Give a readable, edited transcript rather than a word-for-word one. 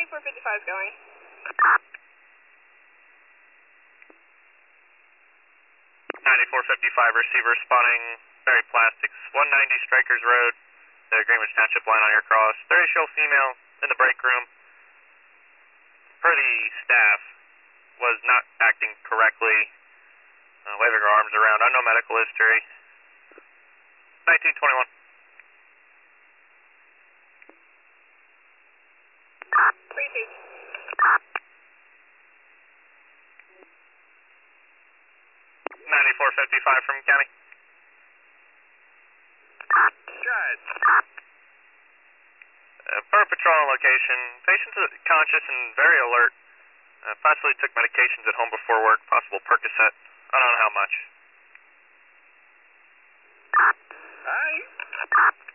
9455 going. 9455 receiver spotting Berry Plastics, 190 Strikers Road, the Greenwich Township line on your cross. 30-year-old female in the break room. Per the staff, was not acting correctly, waving her arms around, unknown medical history. 1921. Appreciate. 9455 from county. Judge. Per patrol location, patient's conscious and very alert. Possibly took medications at home before work, possible Percocet. I don't know how much. Aye.